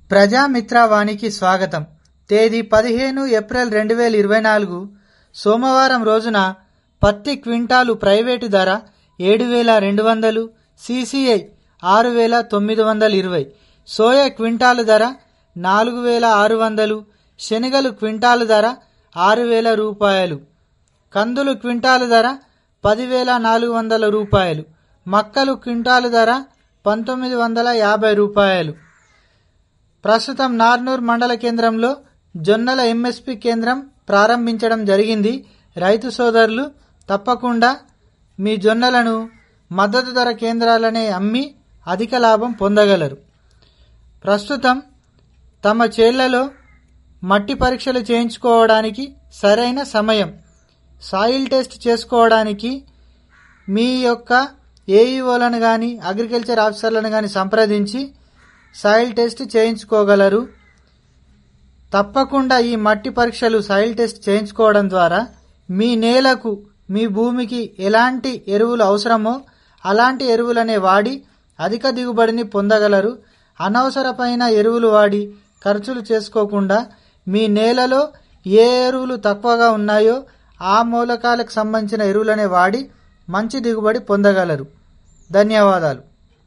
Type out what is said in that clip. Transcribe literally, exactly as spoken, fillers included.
ప్రజామిత్రవాణికి స్వాగతం. తేదీ పదిహేను ఏప్రిల్ రెండు వేల ఇరవై నాలుగు సోమవారం రోజున పత్తి క్వింటాలు ప్రైవేటు ధర ఏడు వేల రెండు వందలు, సిసిఐ ఆరు వేల తొమ్మిది వందల ఇరవై, సోయా క్వింటాలు ధర నాలుగు వేల ఆరు వందలు, శనగలు క్వింటాలు ధర ఆరు వేల రూపాయలు, కందులు క్వింటాలు ధర పదివేల నాలుగు వందల రూపాయలు, మక్కలు క్వింటాలు ధర పంతొమ్మిది వందల యాభై రూపాయలు. ప్రస్తుతం నార్నూర్ మండల కేంద్రంలో జొన్నల ఎంఎస్పి కేంద్రం ప్రారంభించడం జరిగింది. రైతు సోదరులు తప్పకుండా మీ జొన్నలను మద్దతు ధర కేంద్రాలనే అమ్మి అధిక లాభం పొందగలరు. ప్రస్తుతం తమ చేళ్లలో మట్టి పరీక్షలు చేయించుకోవడానికి సరైన సమయం. సాయిల్ టెస్ట్ చేసుకోవడానికి మీ యొక్క ఏఈఓలను కానీ అగ్రికల్చర్ ఆఫీసర్లను కానీ సంప్రదించి సాయిల్ టెస్ట్ చేయించుకోగలరు. తప్పకుండా ఈ మట్టి పరీక్షలు సాయిల్ టెస్ట్ చేయించుకోవడం ద్వారా మీ నేలకు మీ భూమికి ఎలాంటి ఎరువులు అవసరమో అలాంటి ఎరువులనే వాడి అధిక దిగుబడిని పొందగలరు. అనవసరమైన ఎరువులు వాడి ఖర్చులు చేసుకోకుండా మీ నేలలో ఏ ఎరువులు తక్కువగా ఉన్నాయో ఆ మూలకాలకు సంబంధించిన ఎరువులనే వాడి మంచి దిగుబడి పొందగలరు. ధన్యవాదాలు.